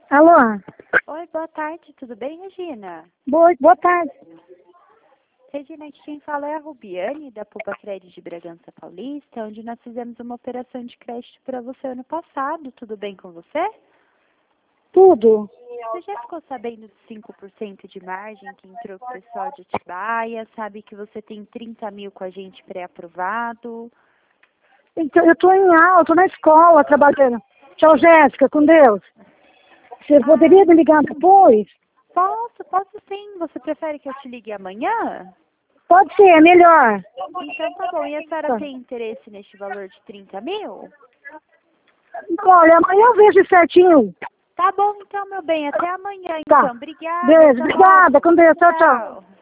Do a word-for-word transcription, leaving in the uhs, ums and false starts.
Alô? Oi, boa tarde, tudo bem, Regina? Boa, boa tarde. Regina, aqui quem fala é a Rubiane, da Poupa Crédito de Bragança Paulista, onde nós fizemos uma operação de crédito para você ano passado. Tudo bem com você? Tudo. Você já ficou sabendo dos cinco por cento de margem que entrou com o pessoal de Atibaia? Sabe que você tem trinta mil com a gente pré-aprovado? Então, eu estou em aula, estou na escola trabalhando. Tchau, Jéssica, com Deus. Você Ah, poderia me ligar depois? posso, posso sim. Você prefere que eu te ligue amanhã? Pode ser, é melhor. Então tá bom. E a senhora Tá. tem interesse neste valor de trinta mil? Olha, amanhã eu vejo certinho. Tá bom então, meu bem. Até amanhã, Tá. então. Obrigada. Beijo, até obrigada, logo. com Deus, tchau, tchau. Tchau.